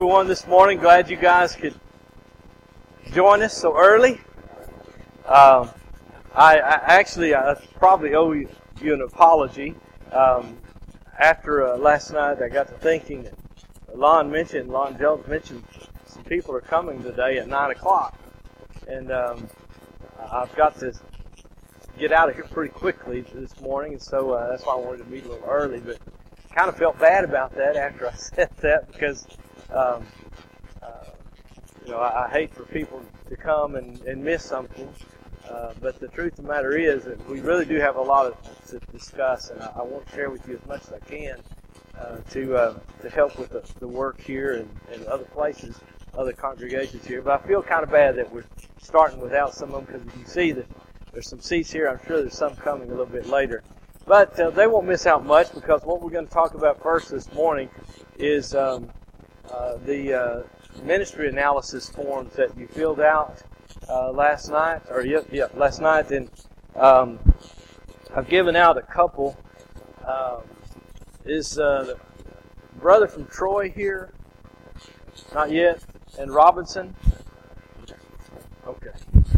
Everyone this morning. Glad you guys could join us so early. I probably owe you an apology. After last night, I got to thinking that Lon Jones mentioned some people are coming today at 9 o'clock. And I've got to get out of here pretty quickly this morning, and so that's why I wanted to meet a little early. But kind of felt bad about that after I said that because I hate for people to come and miss something. But the truth of the matter is that we really do have a lot to discuss, and I want to share with you as much as I can to help with the work here and other places, other congregations here. But I feel kind of bad that we're starting without some of them, because you can see that there's some seats here. I'm sure there's some coming a little bit later. But they won't miss out much, because what we're going to talk about first this morning is the ministry analysis forms that you filled out last night. And I've given out a couple. Is the brother from Troy here? Not yet. And Robinson? Okay.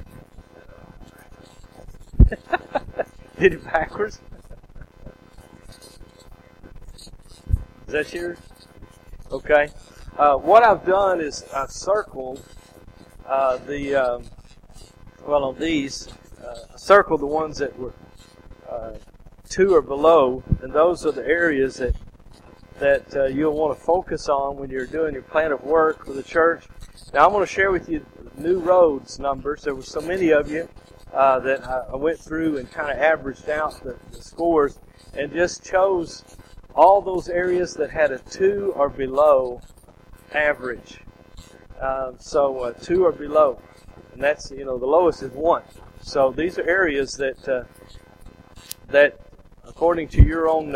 Did it backwards? Is that yours? Okay. What I've done is I've circled on these, I circled the ones that were 2 or below, and those are the areas that you'll want to focus on when you're doing your plan of work for the church. Now, I'm going to share with you new roads numbers. There were so many of you that I went through and kind of averaged out the scores and just chose all those areas that had a 2 or below average. So 2 or below, and that's the lowest is 1. So these are areas that according to your own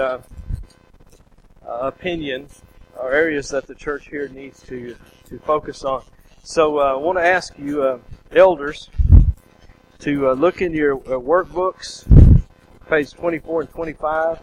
opinion, are areas that the church here needs to focus on. So I want to ask you, elders, to look in your workbooks, page 24 and 25,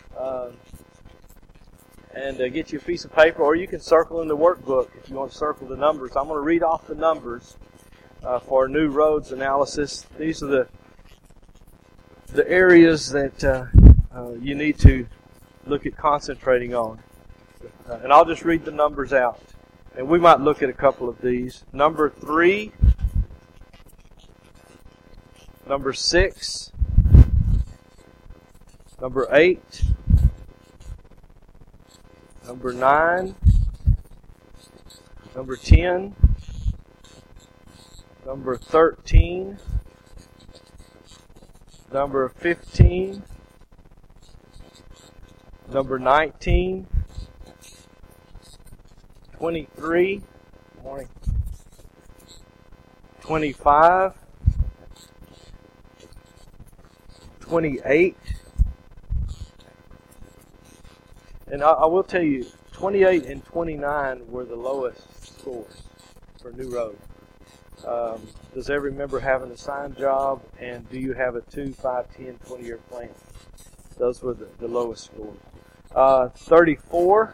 and get you a piece of paper, or you can circle in the workbook if you want to circle the numbers. I'm going to read off the numbers for new roads analysis. These are the areas that you need to look at concentrating on. And I'll just read the numbers out. And we might look at a couple of these. Number 3, number 6, number 8, number 9, number 10, number 13, number 15, number 19, 23, morning, 25, 28, and I will tell you, 28 and 29 were the lowest scores for new road. Does every member have an assigned job, and do you have a 2, 5, 10, 20-year plan? Those were the lowest scores. 34,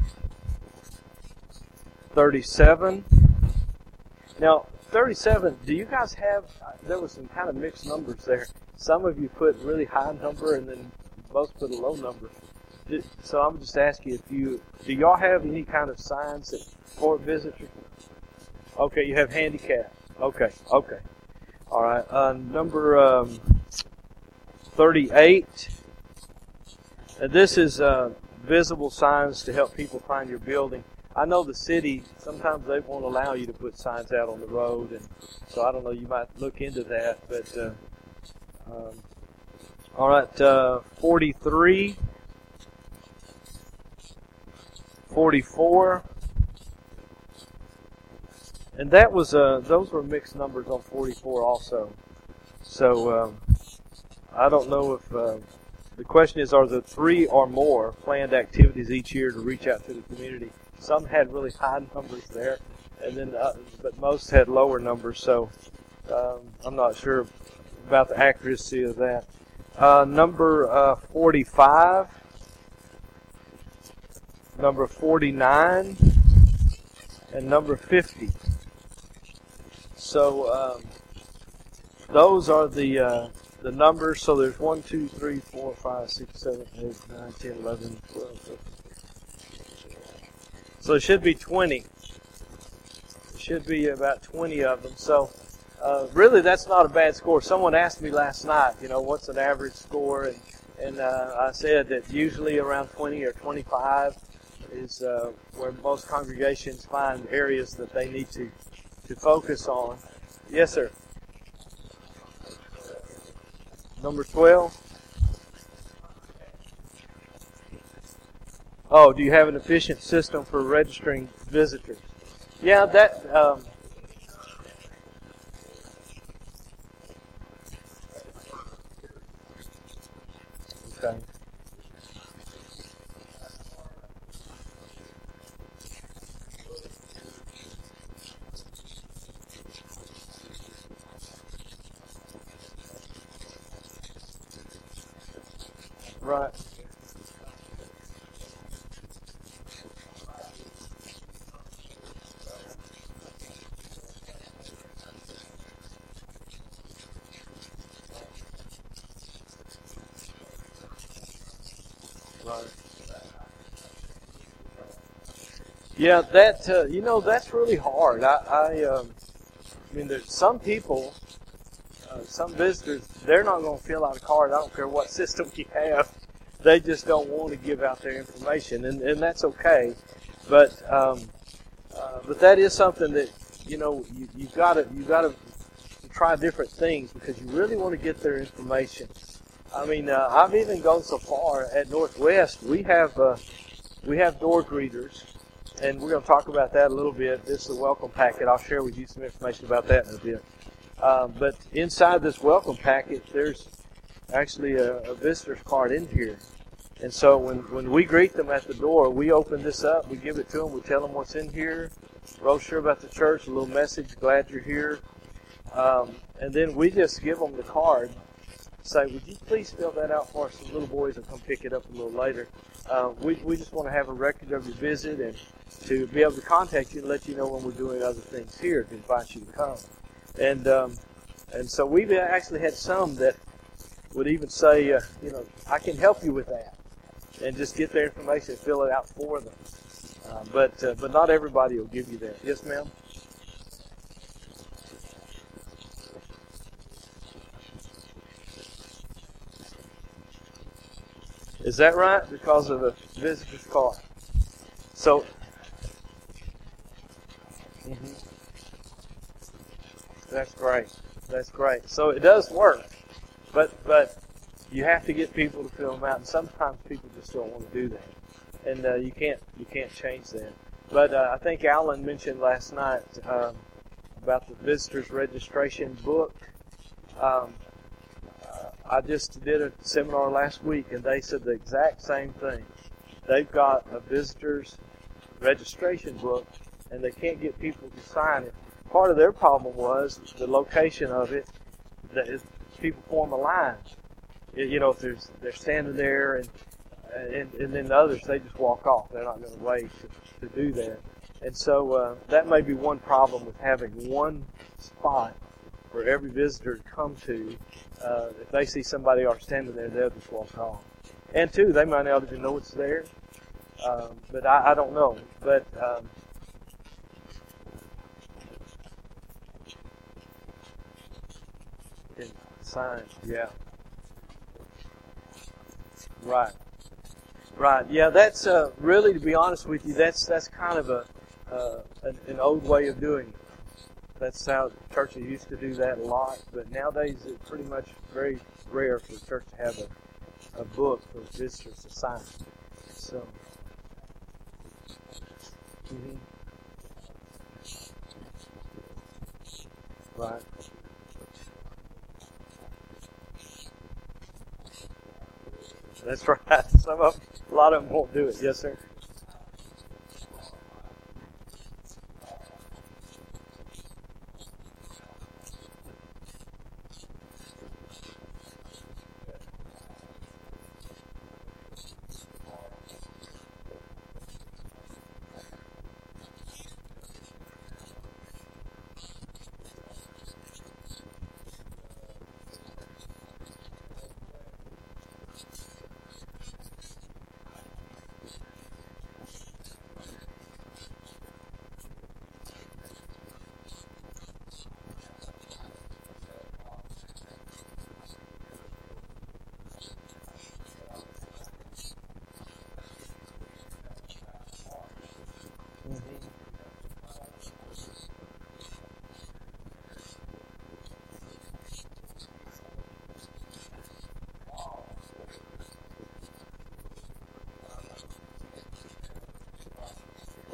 37. Now, 37, do you guys have, there was some kind of mixed numbers there. Some of you put really high number, and then most put a low number. So I'm just asking do y'all have any kind of signs that court visitors? Okay, you have handicap. Okay. All right. Number 38. And this is visible signs to help people find your building. I know the city, sometimes they won't allow you to put signs out on the road, and so I don't know, you might look into that. But all right, 43, 44, and that was those were mixed numbers on 44 also. So I don't know if the question is, are there 3 or more planned activities each year to reach out to the community? Some had really high numbers there, and then but most had lower numbers. So I'm not sure about the accuracy of that. Number 45, number 49, and number 50. So those are the numbers. So there's 1, 2, 3, 4, 5, 6, 7, 8, 9, 10, 11, 12, 13. So it should be 20. It should be about 20 of them. So really, that's not a bad score. Someone asked me last night, what's an average score, and I said that usually around 20 or 25 is where most congregations find areas that they need to focus on. Yes, sir. Number 12. Oh, do you have an efficient system for registering visitors? Yeah, that. Okay. Right. Right. Yeah, that that's really hard. I mean, there's some people, some visitors, they're not going to fill out a card. I don't care what system you have. They just don't want to give out their information, and that's okay. But that is something that you've got to try different things because you really want to get their information. I mean, I've even gone so far at Northwest. We have door greeters, and we're going to talk about that a little bit. This is a welcome packet. I'll share with you some information about that in a bit. But inside this welcome packet, there's actually a visitor's card in here. And so when we greet them at the door, we open this up, we give it to them, we tell them what's in here, brochure about the church, a little message, glad you're here. And then we just give them the card, say, would you please fill that out for us? The little boys will come pick it up a little later. We just want to have a record of your visit and to be able to contact you and let you know when we're doing other things here to invite you to come. And so we've actually had some that would even say, I can help you with that, and just get their information and fill it out for them. But not everybody will give you that. Yes, ma'am? Is that right? Because of a visitor's card. So, that's great. That's great. So it does work, but you have to get people to fill them out, and sometimes people just don't want to do that, and you can't change that. But I think Alan mentioned last night about the visitors registration book. I just did a seminar last week, and they said the exact same thing. They've got a visitors registration book, and they can't get people to sign it. Part of their problem was the location of it. That is, people form a line. If they're standing there, and then the others, they just walk off. They're not going to wait to do that. And so that may be one problem with having one spot for every visitor to come to. If they see somebody else standing there, they'll just walk off. And two, they might not even know it's there. But I don't know. But sign, yeah. Right. Right. Yeah, that's really, to be honest with you, that's kind of an old way of doing it. That's how churches used to do that a lot, but nowadays it's pretty much very rare for the church to have a book for visitors to sign. So, right. That's right. A lot of them won't do it. Yes, sir.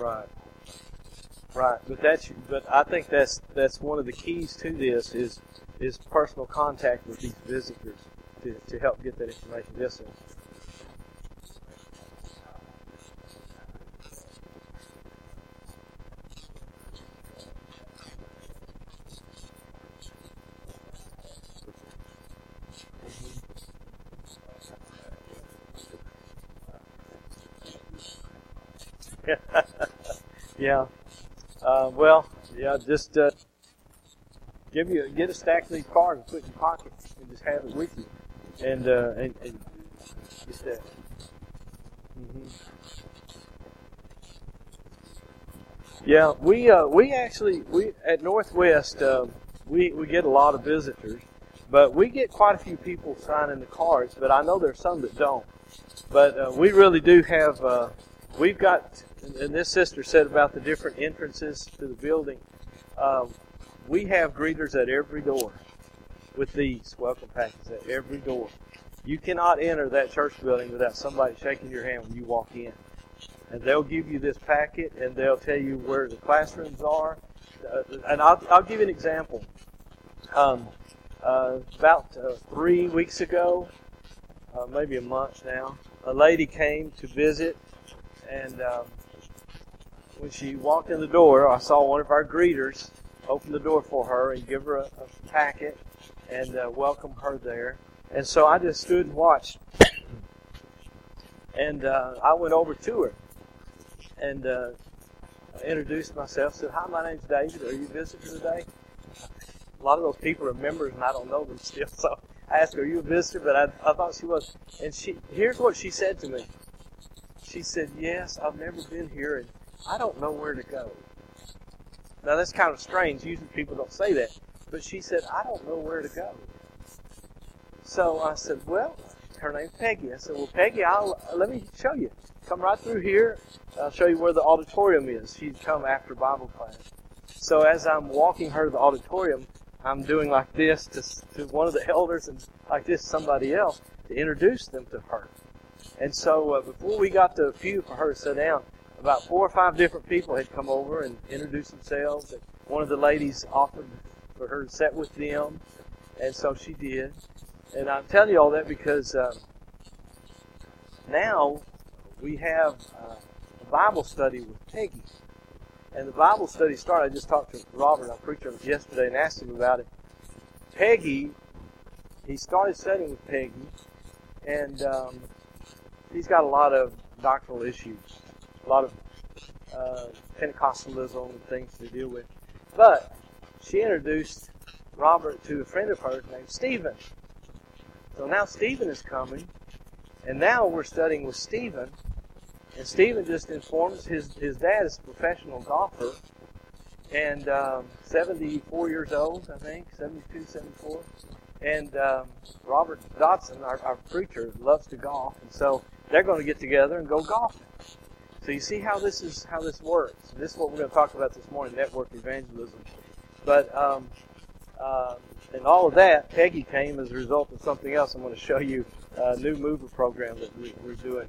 Right. Right. But I think that's one of the keys to this is personal contact with these visitors to help get that information. Yes, sir. Yeah. Just get a stack of these cards and put it in your pocket and just have it with you, and get that. Mm-hmm. Yeah, we actually at Northwest we get a lot of visitors, but we get quite a few people signing the cards. But I know there's some that don't. But we really do have. We've got, and this sister said about the different entrances to the building. We have greeters at every door with these welcome packets at every door. You cannot enter that church building without somebody shaking your hand when you walk in. And they'll give you this packet, and they'll tell you where the classrooms are. And I'll give you an example. About 3 weeks ago, maybe a month now, a lady came to visit, and when she walked in the door, I saw one of our greeters open the door for her and give her a packet and welcome her there. And so I just stood and watched. And I went over to her and introduced myself, said, "Hi, my name's David. Are you a visitor today?" A lot of those people are members, and I don't know them still. So I asked her, "Are you a visitor?" But I thought she was. And here's what she said to me. She said, "Yes, I've never been here, and I don't know where to go." Now, that's kind of strange. Usually people don't say that. But she said, "I don't know where to go." So I said, "Well," her name's Peggy. I said, "Well, Peggy, let me show you. Come right through here. I'll show you where the auditorium is." She'd come after Bible class. So as I'm walking her to the auditorium, I'm doing like this to one of the elders and like this to somebody else to introduce them to her. And so before we got to a pew for her to sit down, about 4 or 5 different people had come over and introduced themselves. And one of the ladies offered for her to sit with them, and so she did. And I'm telling you all that because now we have a Bible study with Peggy. And the Bible study started. I just talked to Robert, our preacher, yesterday, and asked him about it. Peggy, he started studying with Peggy, and he's got a lot of doctrinal issues, a lot of Pentecostalism and things to deal with. But she introduced Robert to a friend of hers named Stephen. So now Stephen is coming, and now we're studying with Stephen. And Stephen just informs his dad is a professional golfer, and 74 years old, I think, 72, 74. And Robert Dodson, our preacher, loves to golf, and so they're going to get together and go golfing. So you see how this works. This is what we're going to talk about this morning, network evangelism. But and all of that, Peggy came as a result of something else. I'm going to show you a new mover program that we're doing.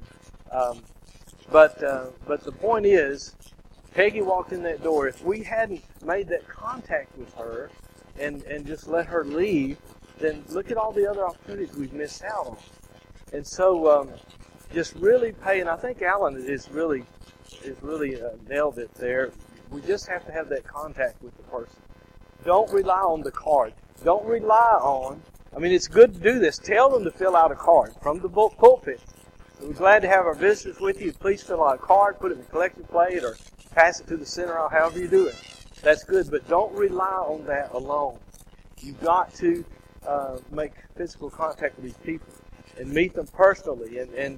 But the point is, Peggy walked in that door. If we hadn't made that contact with her and just let her leave, then look at all the other opportunities we've missed out on. And so just really pay, and I think Alan is really nailed it there. We just have to have that contact with the person. Don't rely on the card. Don't rely on, it's good to do this. Tell them to fill out a card from the pulpit. We're glad to have our visitors with you. Please fill out a card, put it in the collection plate, or pass it to the center, or however you do it. That's good, but don't rely on that alone. You've got to make physical contact with these people and meet them personally, and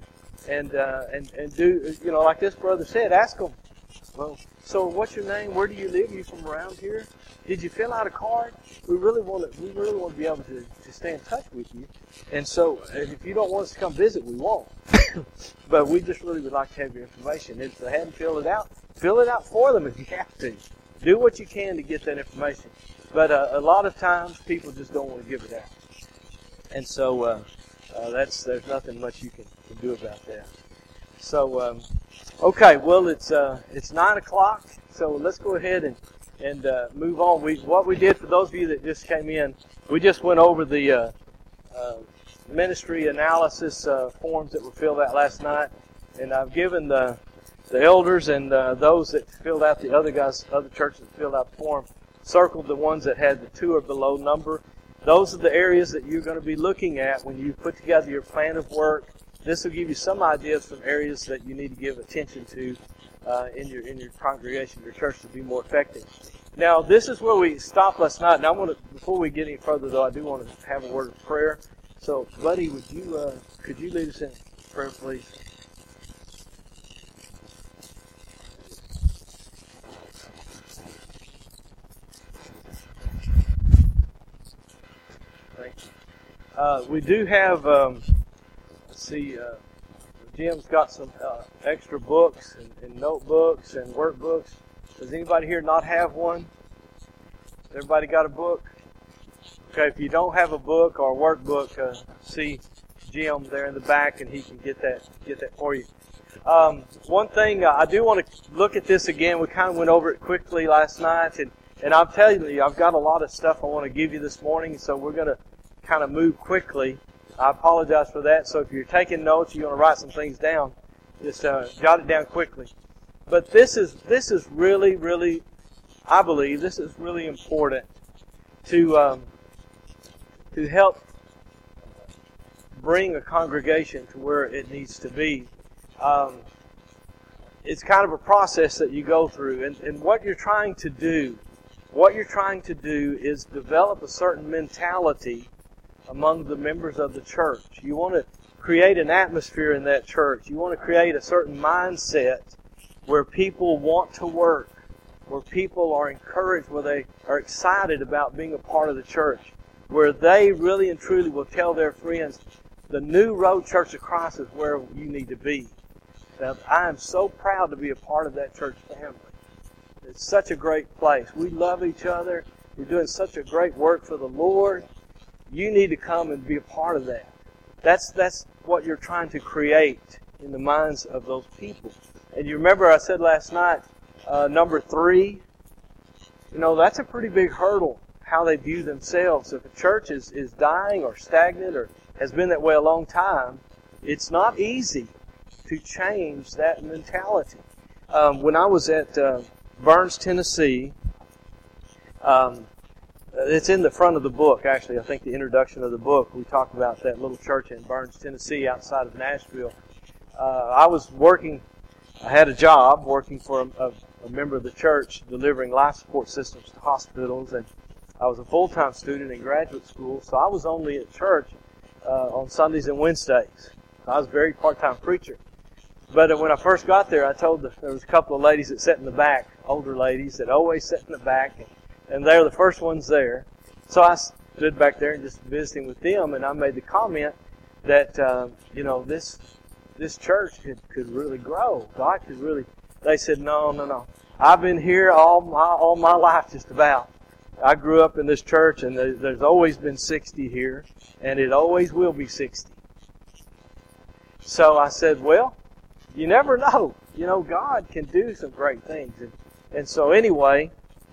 do, like this brother said, ask them, "Well, so what's your name? Where do you live? Are you from around here? Did you fill out a card? We really want to be able to stay in touch with you. And so if you don't want us to come visit, we won't. But we just really would like to have your information. If they hadn't filled it out, fill it out for them if you have to. Do what you can to get that information. But a lot of times people just don't want to give it out. And so there's nothing much you can do about that. So, okay, well, it's 9 o'clock, so let's go ahead and move on. What we did, for those of you that just came in, we just went over the ministry analysis forms that were filled out last night, and I've given the elders and those that filled out, the other churches that filled out the form, circled the ones that had the 2 or below number. Those are the areas that you're going to be looking at when you put together your plan of work. This will give you some ideas from areas that you need to give attention to in your congregation, your church, to be more effective. Now, this is where we stopped last night. And I want to, before we get any further, though, I do want to have a word of prayer. So, Buddy, could you lead us in prayer, please? Thank you. We do have. Jim's got some extra books and notebooks and workbooks. Does anybody here not have one? Everybody got a book? Okay, if you don't have a book or a workbook, see Jim there in the back, and he can get that for you. One thing, I do want to look at this again. We kind of went over it quickly last night, and I'm telling you, I've got a lot of stuff I want to give you this morning, so we're going to kind of move quickly. I apologize for that. So if you're taking notes, you're going to write some things down, just jot it down quickly. But this is really, really, I believe this is really important to help bring a congregation to where it needs to be. It's kind of a process that you go through, and what you're trying to do is develop a certain mentality among the members of the church. You want to create an atmosphere in that church. You want to create a certain mindset where people want to work, where people are encouraged, where they are excited about being a part of the church, where they really and truly will tell their friends, the New Road Church of Christ is where you need to be. Now, I am so proud to be a part of that church family. It's such a great place. We love each other. We're doing such a great work for the Lord. You need to come and be a part of that. That's what you're trying to create in the minds of those people. And you remember I said last night, number 3, that's a pretty big hurdle, how they view themselves. If a church is dying or stagnant or has been that way a long time, it's not easy to change that mentality. When I was at Burns, Tennessee, it's in the front of the book, actually. I think the introduction of the book, we talk about that little church in Burns, Tennessee, outside of Nashville. I had a job working for a member of the church delivering life support systems to hospitals, and I was a full-time student in graduate school, so I was only at church on Sundays and Wednesdays. I was a very part-time preacher. But when I first got there, there was a couple of ladies that sat in the back, older ladies that always sat in the back, and they were the first ones there. So I stood back there and just visiting with them, and I made the comment that, this church could really grow. God could really. They said, no. I've been here all my life, just about. I grew up in this church, and there's always been 60 here, and it always will be 60. So I said, well, you never know. God can do some great things. And so anyway,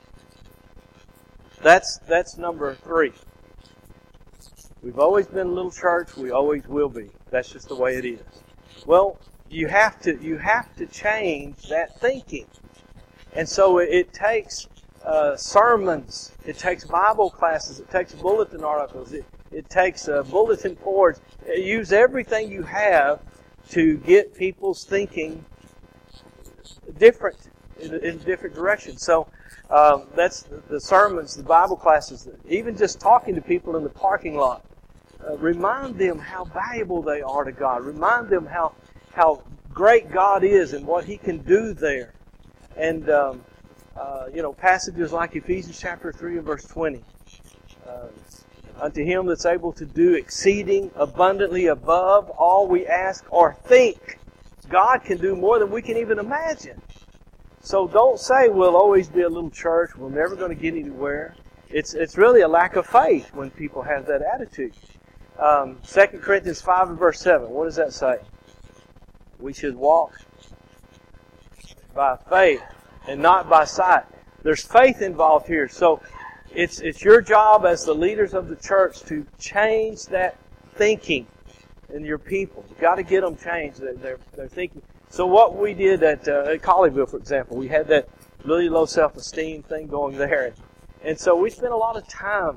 that's number 3. We've always been a little church. We always will be. That's just the way it is. Well, you have to change that thinking. And so it takes sermons. It takes Bible classes. It takes bulletin articles. It takes bulletin boards. Use everything you have to get people's thinking different, in a different direction. So that's the sermons, the Bible classes, even just talking to people in the parking lot. Remind them how valuable they are to God. Remind them how great God is and what He can do there. And, passages like Ephesians chapter 3 and verse 20. Unto Him that's able to do exceeding abundantly above all we ask or think. God can do more than we can even imagine. So don't say we'll always be a little church, we're never going to get anywhere. It's really a lack of faith when people have that attitude. 2 Corinthians 5 and verse 7, what does that say? We should walk by faith and not by sight. There's faith involved here. So it's your job as the leaders of the church to change that thinking in your people. You've got to get them changed. They're thinking. So what we did at Colleyville, for example, we had that really low self-esteem thing going there. And so we spent a lot of time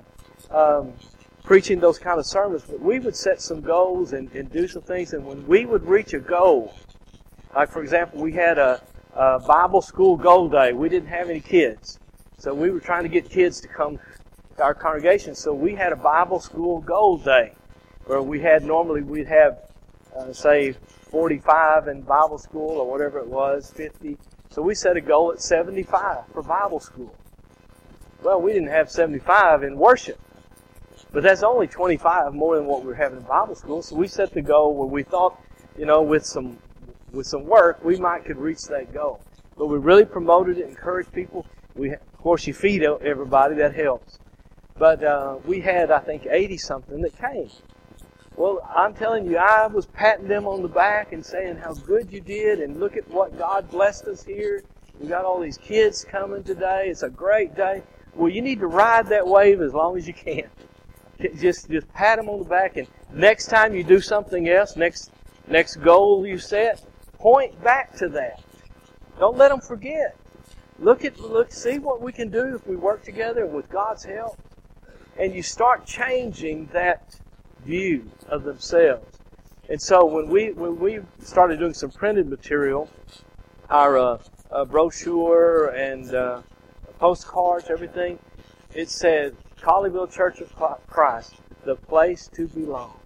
preaching those kind of sermons. But we would set some goals and do some things. And when we would reach a goal, like for example, we had a Bible school goal day. We didn't have any kids. So we were trying to get kids to come to our congregation. So we had a Bible school goal day where we'd have, say, 45 in Bible school or whatever it was, 50. So we set a goal at 75 for Bible school. Well, we didn't have 75 in worship. But that's only 25 more than what we were having in Bible school. So we set the goal where we thought, with some work, we could reach that goal. But we really promoted it, encouraged people. Of course, you feed everybody, that helps. But we had, I think, 80-something that came. Well, I'm telling you, I was patting them on the back and saying how good you did, and look at what God blessed us here. We got all these kids coming today. It's a great day. Well, you need to ride that wave as long as you can. Just pat them on the back, and next time you do something else, next goal you set, point back to that. Don't let them forget. Look, see what we can do if we work together with God's help. And you start changing that view of themselves. And so when we started doing some printed material, our brochure and postcards, everything, it said, Colleyville Church of Christ, the place to belong.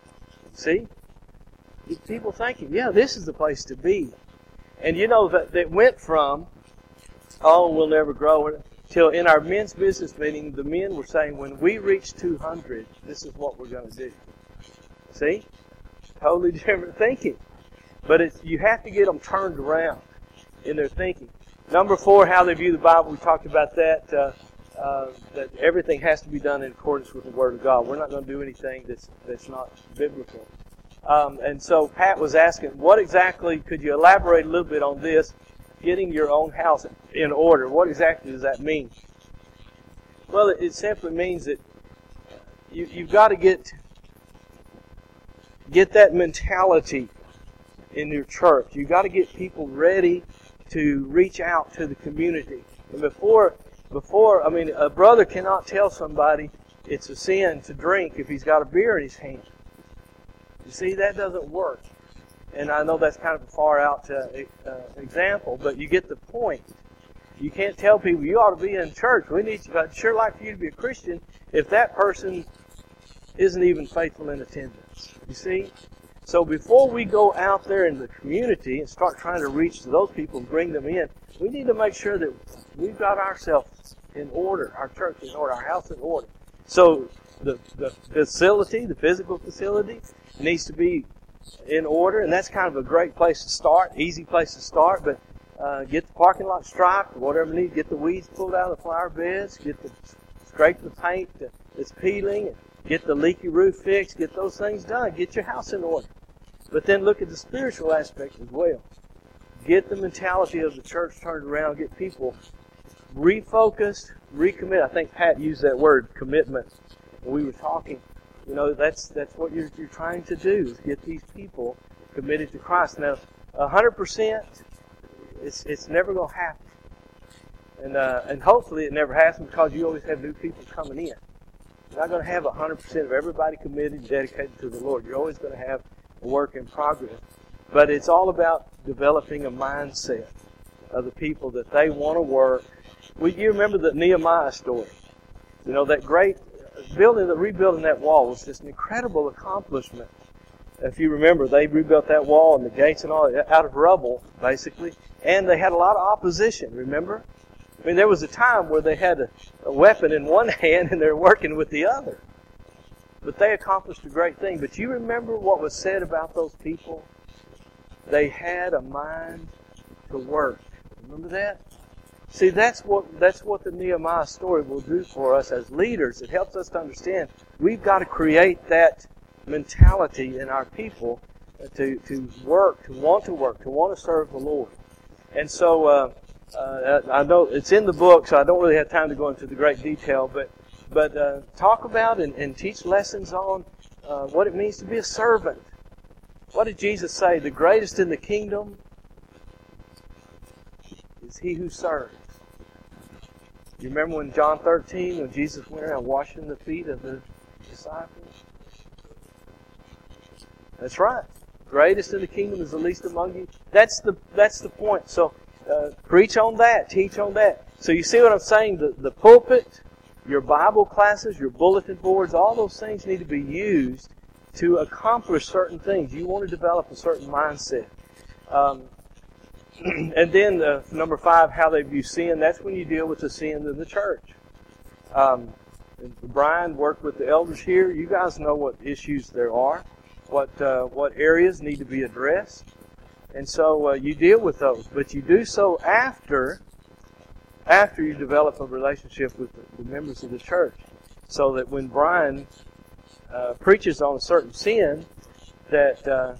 See? People thinking, yeah, this is the place to be. And that went from, we'll never grow, till in our men's business meeting, the men were saying, when we reach 200, this is what we're going to do. See? Totally different thinking. But you have to get them turned around in their thinking. Number 4, how they view the Bible. We talked about that. That everything has to be done in accordance with the Word of God. We're not going to do anything that's not biblical. And so Pat was asking, what exactly, could you elaborate a little bit on this, getting your own house in order? What exactly does that mean? Well, it simply means that you've got to get that mentality in your church. You've got to get people ready to reach out to the community. And before, a brother cannot tell somebody it's a sin to drink if he's got a beer in his hand. You see, that doesn't work. And I know that's kind of a far out example, but you get the point. You can't tell people, you ought to be in church. I'd sure like for you to be a Christian if that person isn't even faithful in attendance. You see? So before we go out there in the community and start trying to reach those people and bring them in, we need to make sure that we've got ourselves in order, our church in order, our house in order. So the facility, the physical facility, needs to be in order, and that's kind of a great place to start, easy place to start, but get the parking lot striped, whatever you need, get the weeds pulled out of the flower beds, scrape the paint that's peeling, get the leaky roof fixed, get those things done, get your house in order. But then look at the spiritual aspect as well. Get the mentality of the church turned around, get people refocused, recommit. I think Pat used that word, commitment, when we were talking. That's what you're trying to do, is get these people committed to Christ. Now, 100%, it's never going to happen. And hopefully it never happens, because you always have new people coming in. You're not going to have 100% of everybody committed and dedicated to the Lord. You're always going to have a work in progress. But it's all about developing a mindset of the people that they want to work. You remember the Nehemiah story. That great rebuilding that wall was just an incredible accomplishment. If you remember, they rebuilt that wall and the gates and all out of rubble, basically. And they had a lot of opposition, remember? There was a time where they had a weapon in one hand and they were working with the other. But they accomplished a great thing. But you remember what was said about those people? They had a mind to work. Remember that? See, that's what the Nehemiah story will do for us as leaders. It helps us to understand we've got to create that mentality in our people to work, to want to serve the Lord. And so I know it's in the book, so I don't really have time to go into the great detail, but talk about and teach lessons on what it means to be a servant. What did Jesus say? The greatest in the kingdom is he who serves. You remember when John 13, when Jesus went around washing the feet of the disciples? That's right. Greatest in the kingdom is the least among you. That's the point. So preach on that, teach on that. So you see what I'm saying? The pulpit, your Bible classes, your bulletin boards, all those things need to be used to accomplish certain things. You want to develop a certain mindset. And then number 5, how they view sin. That's when you deal with the sins of the church. Brian worked with the elders here. You guys know what issues there are, what areas need to be addressed. And so you deal with those. But you do so after you develop a relationship with the members of the church. So that when Brian preaches on a certain sin that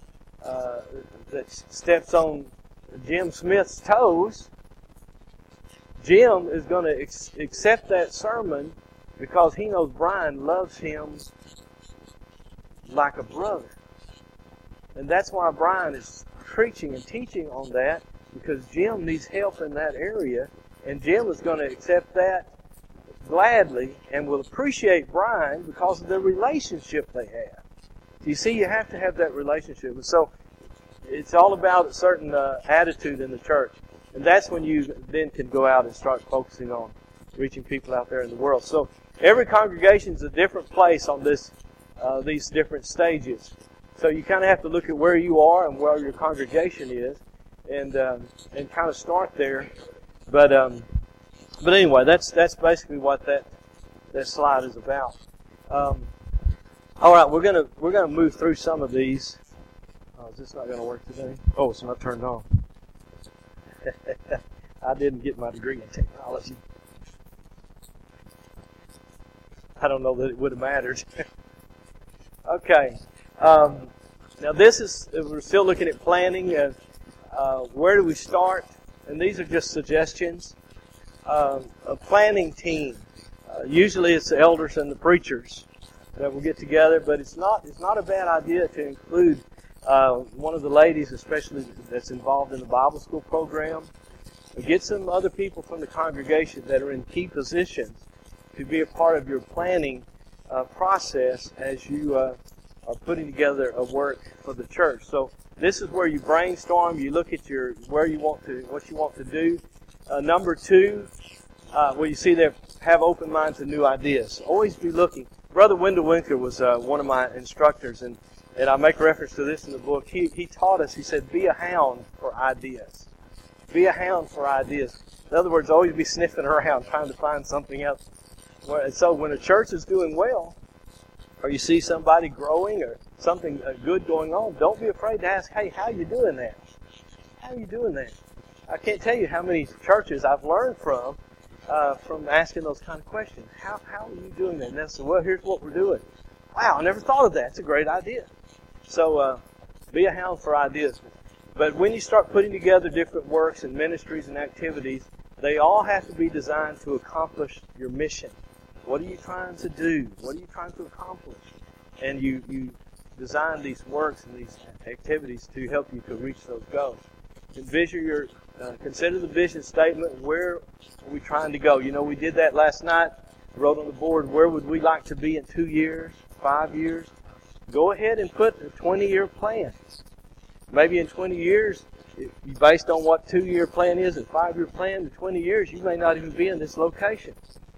steps on Jim Smith's toes, Jim is going to accept that sermon because he knows Brian loves him like a brother. And that's why Brian is preaching and teaching on that, because Jim needs help in that area, and Jim is going to accept that gladly and will appreciate Brian because of the relationship they have. You see, you have to have that relationship. And so it's all about a certain attitude in the church. And that's when you then can go out and start focusing on reaching people out there in the world. So every congregation is a different place on these different stages. So you kind of have to look at where you are and where your congregation is, and kind of start there. But anyway, that's basically what that slide is about. All right, we're gonna move through some of these. Oh, is this not going to work today? Oh, it's not turned on. I didn't get my degree in technology. I don't know that it would have mattered. Okay. Now we're still looking at planning. Where do we start? And these are just suggestions. A planning team. Usually it's the elders and the preachers that will get together, but it's not a bad idea to include one of the ladies, especially that's involved in the Bible school program. Get some other people from the congregation that are in key positions to be a part of your planning process as you are putting together a work for the church. So this is where you brainstorm. You look at what you want to do. Number 2, you see there, have open minds to new ideas. Always be looking. Brother Wendell Winker was one of my instructors, and I make reference to this in the book. He taught us, he said, be a hound for ideas. Be a hound for ideas. In other words, always be sniffing around, trying to find something else. And so when a church is doing well, or you see somebody growing or something good going on, don't be afraid to ask, hey, how are you doing that? How are you doing that? I can't tell you how many churches I've learned from asking those kind of questions. How are you doing that? And they say, well, here's what we're doing. Wow, I never thought of that. It's a great idea. So be a hound for ideas. But when you start putting together different works and ministries and activities, they all have to be designed to accomplish your mission. What are you trying to do? What are you trying to accomplish? And you design these works and these activities to help you to reach those goals. Consider the vision statement. Where are we trying to go? You know, we did that last night. Wrote on the board, where would we like to be in 2 years, 5 years? Go ahead and put a 20-year plan. Maybe in 20 years, based on what 2-year plan is and 5-year plan, in 20 years, you may not even be in this location.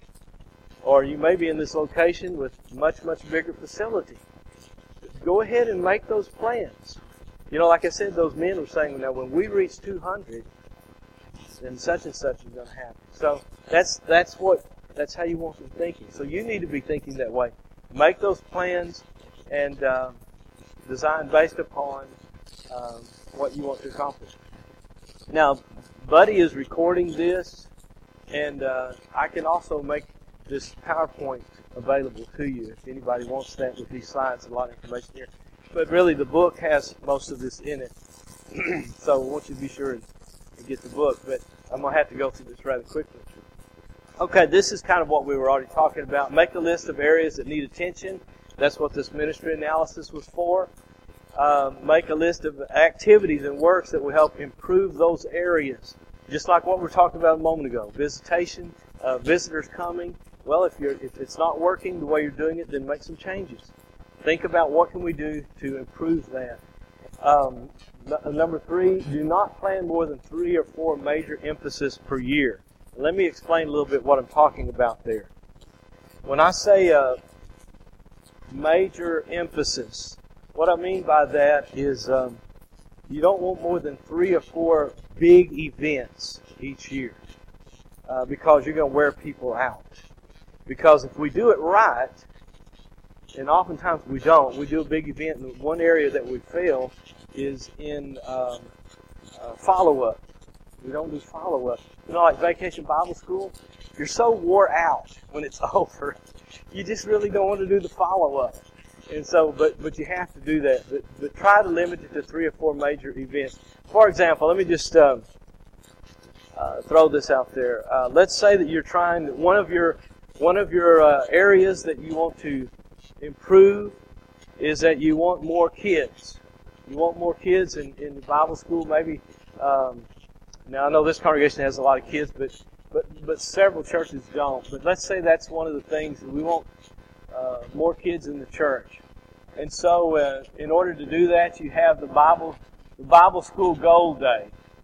Or you may be in this location with much, much bigger facility. Go ahead and make those plans. You know, like I said, those men were saying, now when we reach 200, then such and such is going to happen. So that's how you want them thinking. So you need to be thinking that way. Make those plans and design based upon what you want to accomplish. Now, Buddy is recording this, and I can also make this PowerPoint available to you if anybody wants that with these slides. A lot of information here. But really, the book has most of this in it. So I want you to be sure and get the book. But I'm going to have to go through this rather quickly. Okay, this is kind of what we were already talking about. Make a list of areas that need attention. That's what this ministry analysis was for. Make a list of activities and works that will help improve those areas. Just like what we were talking about a moment ago. Visitation, visitors coming. Well, if it's not working the way you're doing it, then make some changes. Think about what can we do to improve that. Number 3, do not plan more than 3 or 4 major emphasis per year. Let me explain a little bit what I'm talking about there. When I say major emphasis, what I mean by that is you don't want more than 3 or 4 big events each year because you're going to wear people out. Because if we do it right, and oftentimes we don't, we do a big event, and one area that we fail is in follow-up. We don't do follow-up. You know, like Vacation Bible School, you're so wore out when it's over, you just really don't want to do the follow-up. And so, but you have to do that. But try to limit it to 3 or 4 major events. For example, let me just throw this out there. Let's say that you're trying one of your areas that you want to improve is that you want more kids. You want more kids in the Bible school. Maybe now I know this congregation has a lot of kids, but several churches don't. But let's say that's one of the things that we want. More kids in the church. And so in order to do that, you have the Bible School Gold Day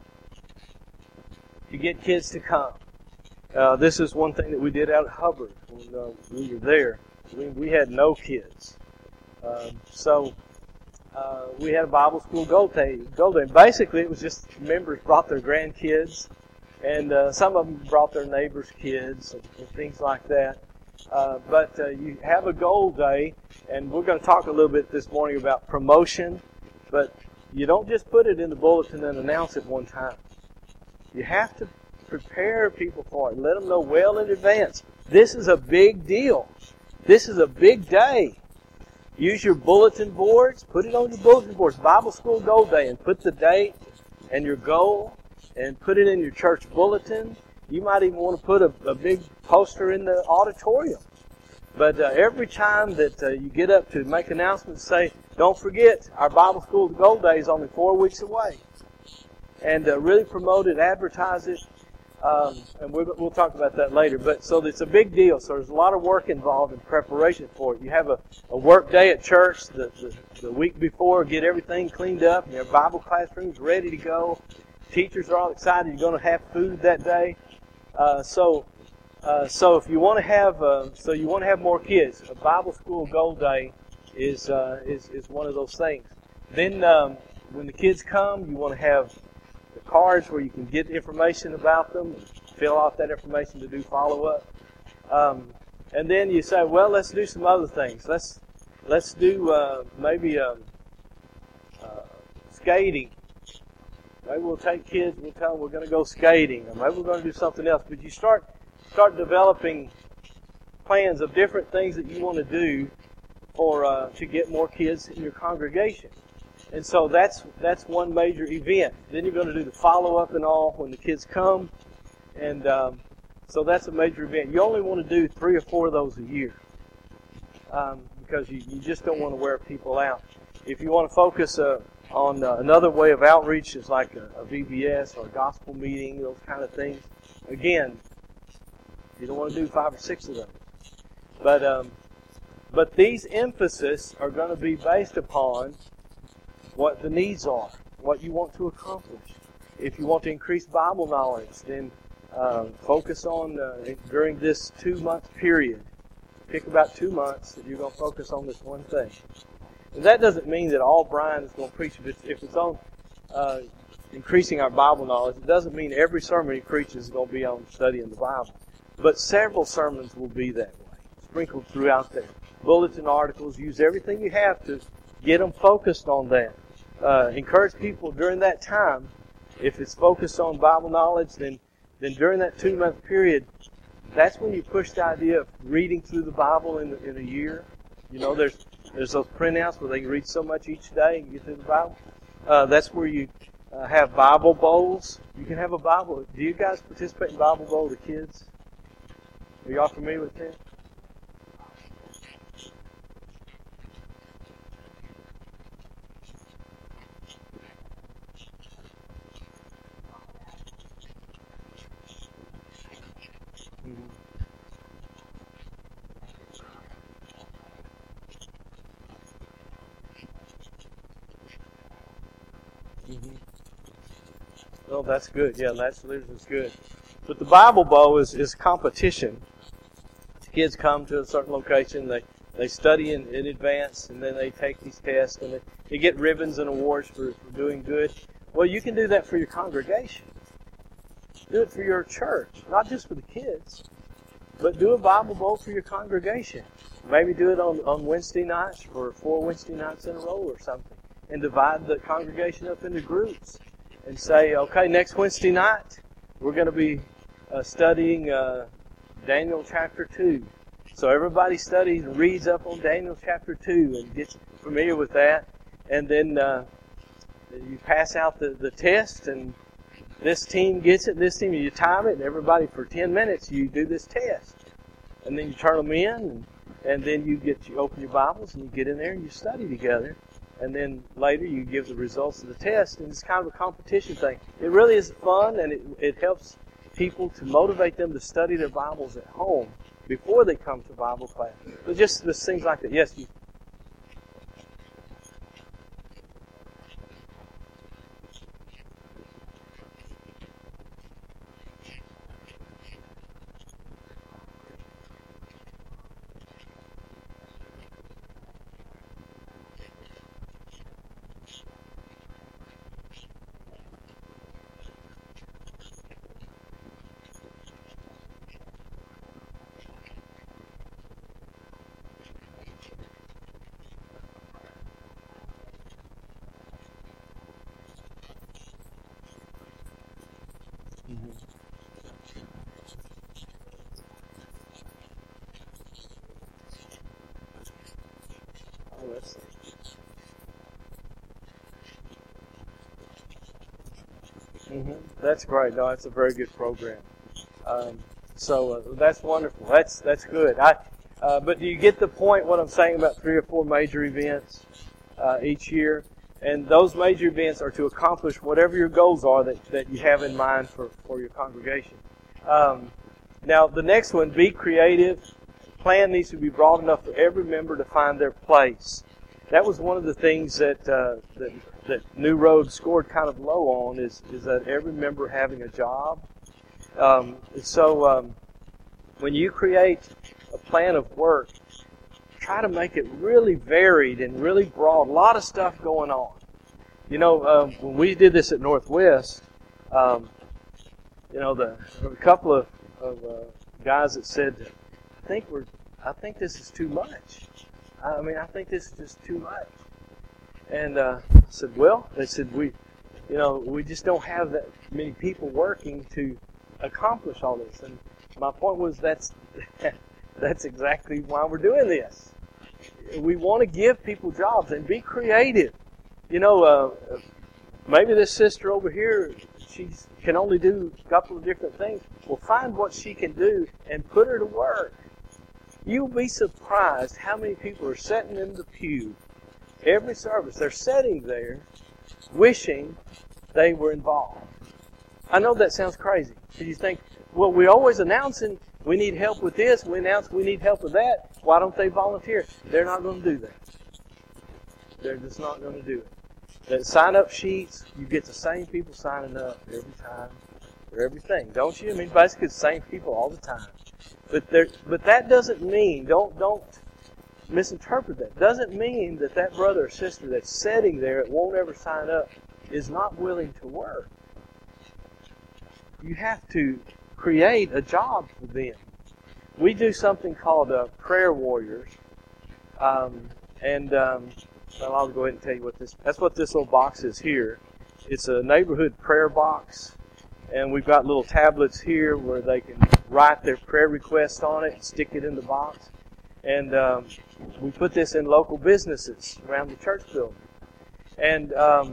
to get kids to come. This is one thing that we did out at Hubbard when we were there. We had no kids. So we had a Bible School Gold Day. Basically, it was just members brought their grandkids, and some of them brought their neighbors' kids and things like that. But you have a goal day, and we're going to talk a little bit this morning about promotion, but you don't just put it in the bulletin and announce it one time. You have to prepare people for it. Let them know well in advance. This is a big deal. This is a big day. Use your bulletin boards. Put it on your bulletin boards. Bible School Gold Day, and put the date and your goal and put it in your church bulletin. You might even want to put a big poster in the auditorium. But every time that you get up to make announcements, say, don't forget, our Bible School Gold Day is only 4 weeks away. And really promote it, advertise it, and we'll talk about that later. But so it's a big deal. So there's a lot of work involved in preparation for it. You have a work day at church the week before, get everything cleaned up, and your Bible classroom's ready to go. Teachers are all excited. You're going to have food that day. So if you want to have more kids, a Bible School Gold Day is one of those things. Then when the kids come, you want to have the cards where you can get information about them, and fill out that information to do follow up. And then you say, well, let's do some other things. Let's do maybe skating. Maybe we'll take kids, we'll tell them we're going to go skating, or maybe we're going to do something else. But you start developing plans of different things that you want to do to get more kids in your congregation. And so that's one major event. Then you're going to do the follow-up and all when the kids come. And so that's a major event. You only want to do 3 or 4 of those a year because you just don't want to wear people out. If you want to focus on another way of outreach, is like a VBS or a gospel meeting, those kind of things. Again, you don't want to do 5 or 6 of those. But these emphasis are going to be based upon what the needs are, what you want to accomplish. If you want to increase Bible knowledge, then focus on, during this 2-month period, pick about 2 months that you're going to focus on this one thing. And that doesn't mean that all Brian is going to preach. If it's on increasing our Bible knowledge, it doesn't mean every sermon he preaches is going to be on studying the Bible. But several sermons will be that way, sprinkled throughout there. Bulletin articles, use everything you have to get them focused on that. Encourage people during that time. If it's focused on Bible knowledge, then during that 2-month period, that's when you push the idea of reading through the Bible in a year. You know, there's There's those printouts where they can read so much each day and get through the Bible. That's where you have Bible bowls. You can have a Bible. Do you guys participate in Bible Bowl, the kids? Are y'all familiar with that? Oh, that's good. Yeah, that's good. But the Bible Bowl is competition. Kids come to a certain location, they study in advance, and then they take these tests, and they get ribbons and awards for doing good. Well, you can do that for your congregation. Do it for your church, not just for the kids, but do a Bible Bowl for your congregation. Maybe do it on Wednesday nights for 4 Wednesday nights in a row or something, and divide the congregation up into groups. And say, okay, next Wednesday night, we're going to be studying Daniel chapter 2. So everybody studies and reads up on Daniel chapter 2 and gets familiar with that. And then you pass out the test, and this team gets it, this team, you time it, and everybody for 10 minutes you do this test. And then you turn them in, and then you open your Bibles, and you get in there and you study together. And then later you give the results of the test, and it's kind of a competition thing. It really is fun, and it helps people to motivate them to study their Bibles at home before they come to Bible class. But just things like that. Yes, you. That's great. No, that's a very good program. So that's wonderful. That's good. But do you get the point? What I'm saying about 3 or 4 major events each year, and those major events are to accomplish whatever your goals are that you have in mind for your congregation. Now, the next one: be creative. Plan needs to be broad enough for every member to find their place. That was one of the things that New Road scored kind of low on is that every member having a job. So when you create a plan of work, try to make it really varied and really broad. A lot of stuff going on. You know, when we did this at Northwest, there were a couple of guys that said, I think this is too much. I think this is just too much. And I said, well, they said, we just don't have that many people working to accomplish all this. And my point was that's exactly why we're doing this. We want to give people jobs and be creative. Maybe this sister over here, she can only do a couple of different things. Well, find what she can do and put her to work. You'll be surprised how many people are sitting in the pew every service. They're sitting there wishing they were involved. I know that sounds crazy. Because you think, well, we're always announcing we need help with this. We announce we need help with that. Why don't they volunteer? They're not going to do that. They're just not going to do it. The sign-up sheets, you get the same people signing up every time for everything, don't you? Basically the same people all the time. But that doesn't mean, don't misinterpret that. Doesn't mean that brother or sister that's sitting there that won't ever sign up is not willing to work. You have to create a job for them. We do something called Prayer Warriors, I'll go ahead and tell you that's what this little box is here. It's a neighborhood prayer box, and we've got little tablets here where they can write their prayer request on it and stick it in the box. And we put this in local businesses around the church building. And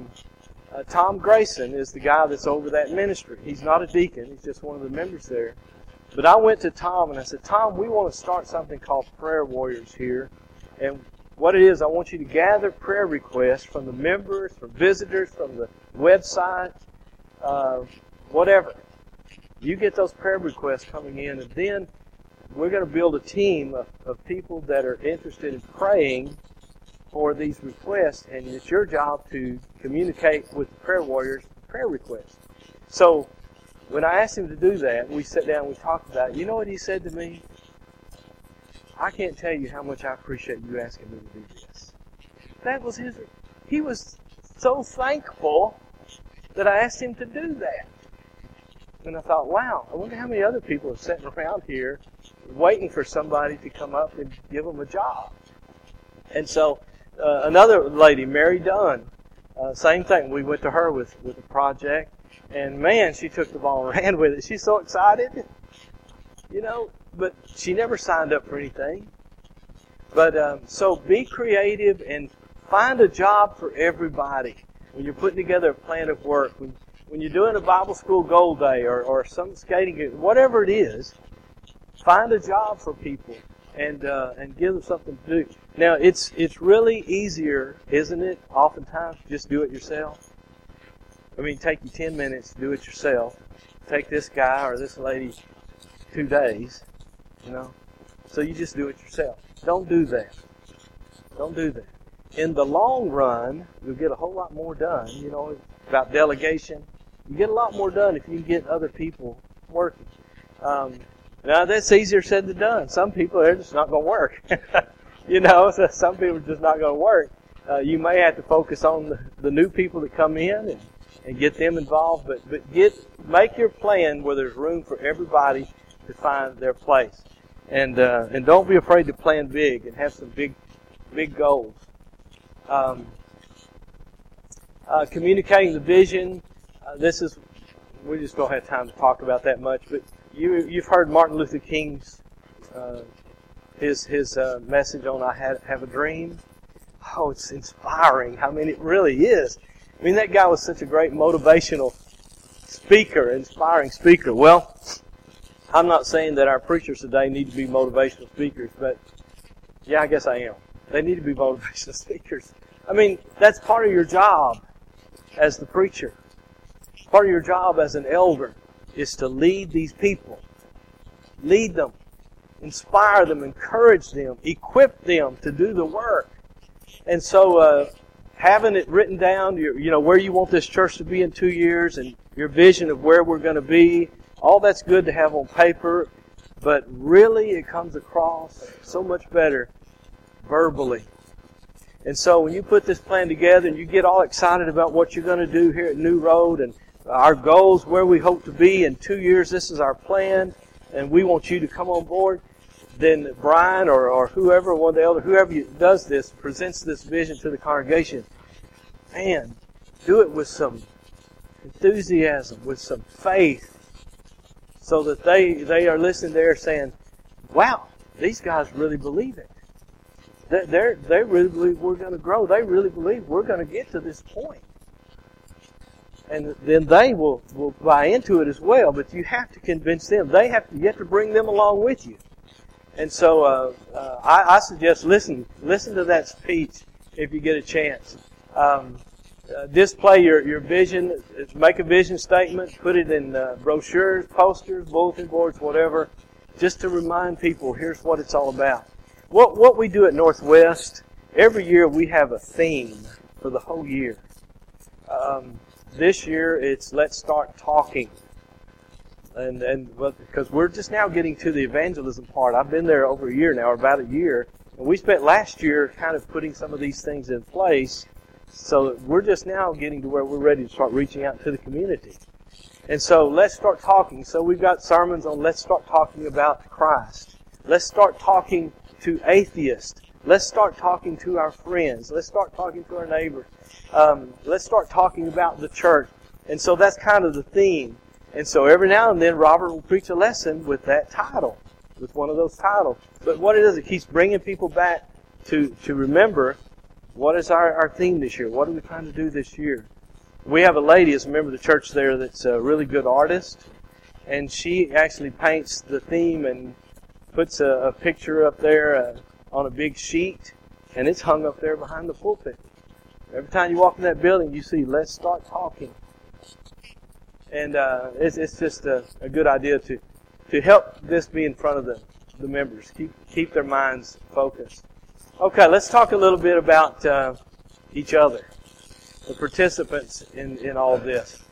Tom Grayson is the guy that's over that ministry. He's not a deacon. He's just one of the members there. But I went to Tom and I said, Tom, we want to start something called Prayer Warriors here. And what it is, I want you to gather prayer requests from the members, from visitors, from the website, whatever. You get those prayer requests coming in, and then we're going to build a team of people that are interested in praying for these requests, and it's your job to communicate with the prayer warriors prayer requests. So when I asked him to do that, we sat down and we talked about it. You know what he said to me? I can't tell you how much I appreciate you asking me to do this. That was his. He was so thankful that I asked him to do that. And I thought, wow, I wonder how many other people are sitting around here waiting for somebody to come up and give them a job. And so another lady, Mary Dunn, same thing. We went to her with a project. And man, she took the ball and ran with it. She's so excited, but she never signed up for anything. But so be creative and find a job for everybody. When you're putting together a plan of work, when you're doing a Bible school goal day or some skating, whatever it is, find a job for people and give them something to do. Now, it's really easier, isn't it, oftentimes, just do it yourself? I mean, take you 10 minutes to do it yourself. Take this guy or this lady 2 days, So you just do it yourself. Don't do that. Don't do that. In the long run, you'll get a whole lot more done. About delegation. You get a lot more done if you can get other people working. Now, that's easier said than done. Some people, they're just not going to work. So some people are just not going to work. You may have to focus on the new people that come in and get them involved, but make your plan where there's room for everybody to find their place. And don't be afraid to plan big and have some big goals. Communicating the vision. We just don't have time to talk about that much, but you've heard Martin Luther King's his message on I Have a Dream. Oh, it's inspiring. I mean, it really is. I mean, that guy was such a great motivational speaker, inspiring speaker. Well, I'm not saying that our preachers today need to be motivational speakers, but yeah, I guess I am. They need to be motivational speakers. I mean, that's part of your job as the preacher. Part of your job as an elder is to lead these people. Lead them. Inspire them. Encourage them. Equip them to do the work. And so, having it written down, where you want this church to be in 2 years and your vision of where we're going to be, all that's good to have on paper, but really it comes across so much better verbally. And so when you put this plan together and you get all excited about what you're going to do here at New Road and our goals, where we hope to be in 2 years, this is our plan, and we want you to come on board, then Brian or whoever, one of the elders, whoever does this, presents this vision to the congregation. Man, do it with some enthusiasm, with some faith, so that they are listening there saying, wow, these guys really believe it. They really believe we're going to grow. They really believe we're going to get to this point. And then they will buy into it as well, but you have to convince them. You have to bring them along with you. And so I suggest listen to that speech if you get a chance. Display your vision. Make a vision statement. Put it in brochures, posters, bulletin boards, whatever, just to remind people, here's what it's all about. What we do at Northwest, every year we have a theme for the whole year. This year it's Let's Start Talking. And because we're just now getting to the evangelism part. I've been there over a year now, or about a year. And we spent last year kind of putting some of these things in place. So we're just now getting to where we're ready to start reaching out to the community. And so let's start talking. So we've got sermons on let's start talking about Christ. Let's start talking to atheists. Let's start talking to our friends. Let's start talking to our neighbors. Let's start talking about the church. And so that's kind of the theme. And so every now and then Robert will preach a lesson with that title. with one of those titles. But what it is, it keeps bringing people back to remember what is our theme this year. What are we trying to do this year? We have a lady as a member of the church there that's a really good artist, and she actually paints the theme and puts a picture up there on a big sheet, and it's hung up there behind the pulpit. Every time you walk in that building, you see, let's start talking. And it's just a good idea to help this be in front of the members. Keep their minds focused. Okay, let's talk a little bit about each other, the participants in all of this.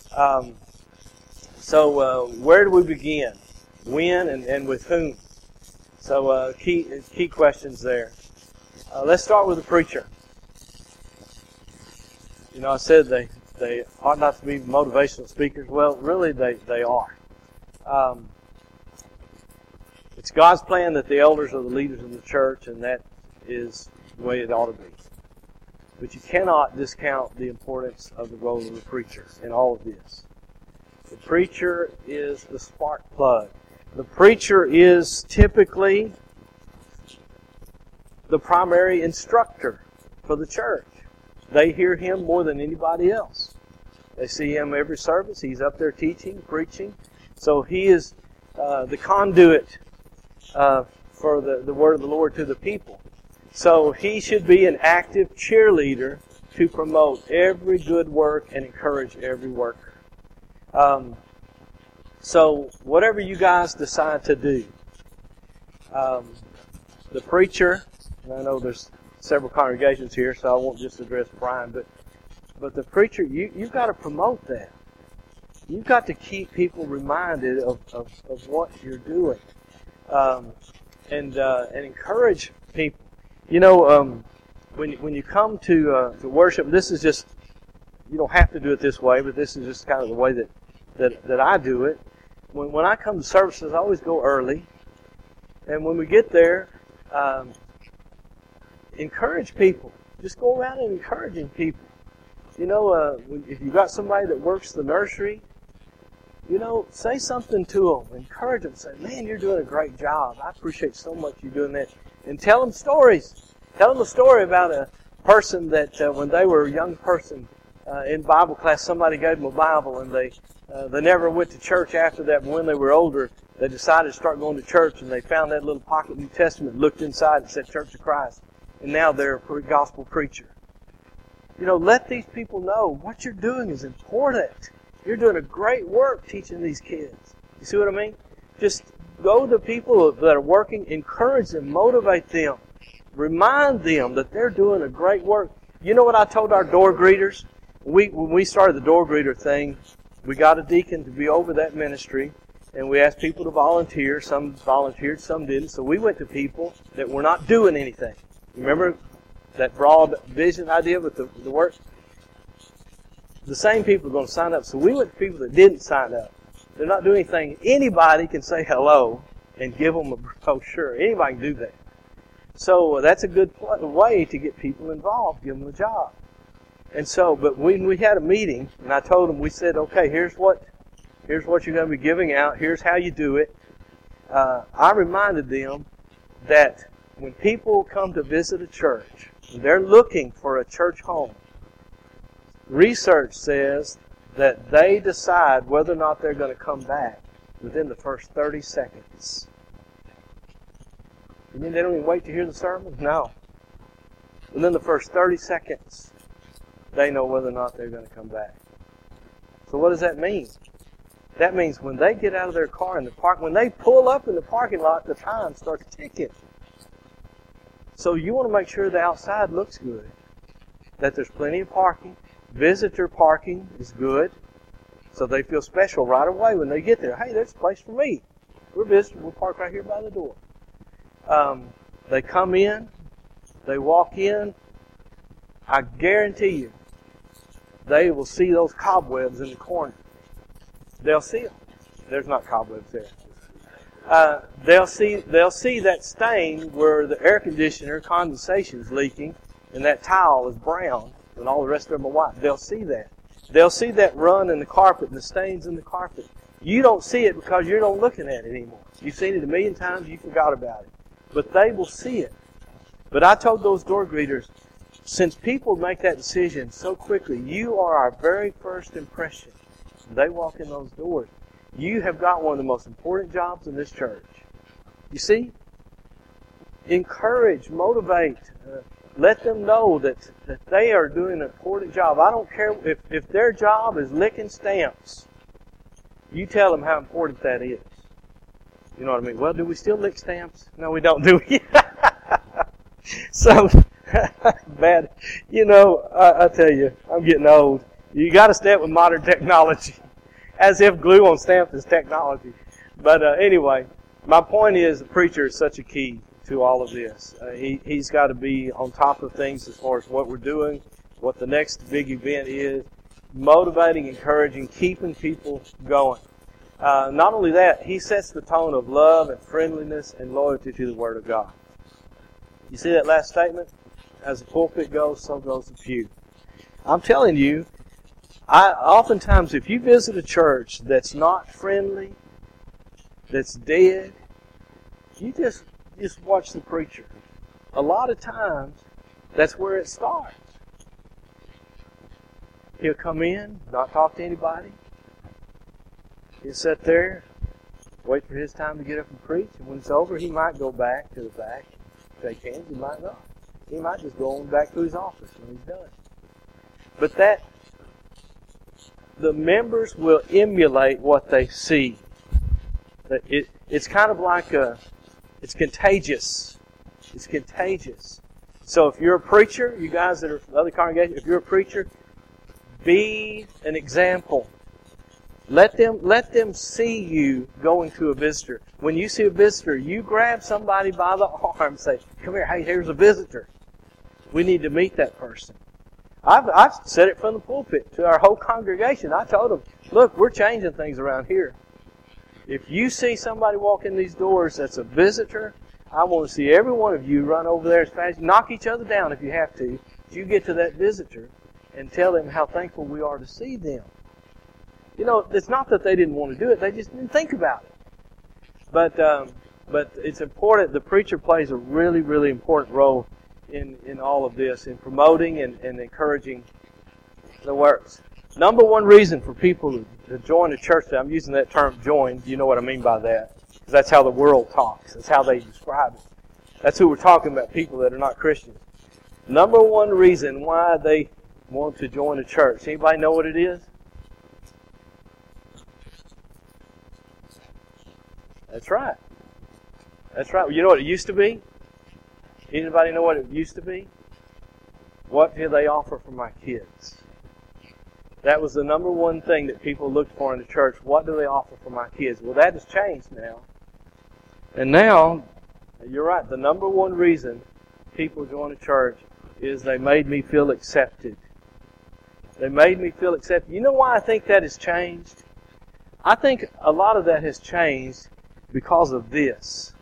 So where do we begin? When and with whom? So key questions there. Let's start with the preacher. You know, I said they ought not to be motivational speakers. Well, really they are. It's God's plan that the elders are the leaders of the church, and that is the way it ought to be. But you cannot discount the importance of the role of the preacher in all of this. The preacher is the spark plug. The preacher is typically the primary instructor for the church. They hear him more than anybody else. They see him every service. He's up there teaching, preaching. So he is the conduit for the word of the Lord to the people. So he should be an active cheerleader to promote every good work and encourage every worker. So whatever you guys decide to do, the preacher, and I know there's several congregations here, so I won't just address Brian, but the preacher, you've got to promote that. You've got to keep people reminded of what you're doing, and encourage people. You know, when you come to worship, this is just, you don't have to do it this way, but this is just kind of the way that I do it. When I come to services, I always go early, and when we get there, encourage people. Just go around and encouraging people. You know, if you've got somebody that works the nursery, you know, say something to them. Encourage them. Say, man, you're doing a great job. I appreciate so much you doing that. And tell them stories. Tell them a story about a person that when they were a young person in Bible class, somebody gave them a Bible, and they never went to church after that. But when they were older, they decided to start going to church, and they found that little pocket New Testament, looked inside, and said Church of Christ. And now they're a gospel preacher. You know, let these people know what you're doing is important. You're doing a great work teaching these kids. You see what I mean? Just go to people that are working, encourage them, motivate them, remind them that they're doing a great work. You know what I told our door greeters? When we started the door greeter thing, we got a deacon to be over that ministry, and we asked people to volunteer. Some volunteered, some didn't. So we went to people that were not doing anything. Remember that broad vision idea with the work? The same people are going to sign up. So we went to people that didn't sign up. They're not doing anything. Anybody can say hello and give them a brochure. Anybody can do that. So that's a good way to get people involved, give them a job. And so, but when we had a meeting, and I told them, we said, okay, here's what you're going to be giving out. Here's how you do it. I reminded them that when people come to visit a church, they're looking for a church home. Research says that they decide whether or not they're going to come back within the first 30 seconds. You mean they don't even wait to hear the sermon? No. Within the first 30 seconds, they know whether or not they're going to come back. So what does that mean? That means when they get out of their car in the park, when they pull up in the parking lot, the time starts ticking. So you want to make sure the outside looks good, that there's plenty of parking. Visitor parking is good, so they feel special right away when they get there. Hey, there's a place for me. We're visitors. We'll park right here by the door. They come in, they walk in. I guarantee you, they will see those cobwebs in the corner. They'll see them. There's not cobwebs there. They'll see that stain where the air conditioner condensation is leaking, and that tile is brown, and all the rest of them are white. They'll see that. They'll see that run in the carpet and the stains in the carpet. You don't see it because you're not looking at it anymore. You've seen it a million times, you forgot about it. But they will see it. But I told those door greeters, since people make that decision so quickly, you are our very first impression. When they walk in those doors, you have got one of the most important jobs in this church. You see? Encourage, motivate, let them know that they are doing an important job. I don't care if their job is licking stamps. You tell them how important that is. You know what I mean? Well, do we still lick stamps? No, we don't, do we? So, bad. You know, I tell you, I'm getting old. You got to stay up with modern technology. As if glue on stamps is technology. But anyway, my point is the preacher is such a key to all of this. He's got to be on top of things as far as what we're doing, what the next big event is, motivating, encouraging, keeping people going. Not only that, he sets the tone of love and friendliness and loyalty to the Word of God. You see that last statement? As the pulpit goes, so goes the pew. I'm telling you, oftentimes if you visit a church that's not friendly, that's dead, you just watch the preacher. A lot of times, that's where it starts. He'll come in, not talk to anybody. He'll sit there, wait for his time to get up and preach, and when it's over, he might go back to the back, shake hands, he might not. He might just go on back to his office when he's done. But the members will emulate what they see. It's kind of like it's contagious. It's contagious. So if you're a preacher, you guys that are from other congregations, if you're a preacher, be an example. Let them see you going to a visitor. When you see a visitor, you grab somebody by the arm and say, "Come here, hey, here's a visitor. We need to meet that person." I've said it from the pulpit to our whole congregation. I told them, "Look, we're changing things around here. If you see somebody walk in these doors that's a visitor, I want to see every one of you run over there as fast. Knock each other down if you have to. You get to that visitor and tell them how thankful we are to see them." You know, it's not that they didn't want to do it; they just didn't think about it. But it's important. The preacher plays a really, really important role in all of this, in promoting and encouraging the works. Number one reason for people to join a church, I'm using that term join, you know what I mean by that, because that's how the world talks. That's how they describe it. That's who we're talking about, people that are not Christians. Number one reason why they want to join a church. Anybody know what it is? That's right. That's right. You know what it used to be? Anybody know what it used to be? What do they offer for my kids? That was the number one thing that people looked for in the church. What do they offer for my kids? Well, that has changed now. And now, you're right, the number one reason people join a church is they made me feel accepted. They made me feel accepted. You know why I think that has changed? I think a lot of that has changed because of this.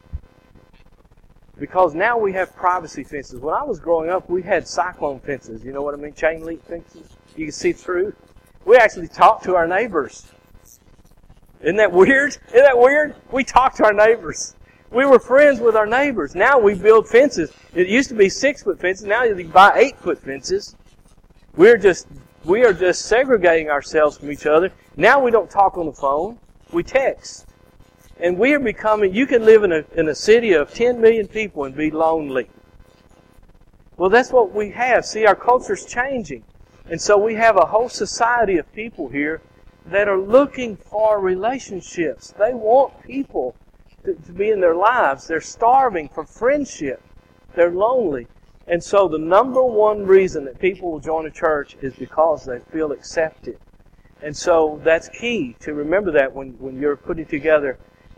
Because now we have privacy fences. When I was growing up, we had cyclone fences. You know what I mean? Chain link fences. You can see through. We actually talked to our neighbors. Isn't that weird? Isn't that weird? We talked to our neighbors. We were friends with our neighbors. Now we build fences. It used to be 6-foot fences. Now you can buy 8-foot fences. We are just segregating ourselves from each other. Now we don't talk on the phone. We text. And we are becoming, you can live in a city of 10 million people and be lonely. Well, that's what we have. See, our culture's changing. And so we have a whole society of people here that are looking for relationships. They want people to be in their lives. They're starving for friendship. They're lonely. And so the number one reason that people will join a church is because they feel accepted. And so that's key to remember that when you're putting together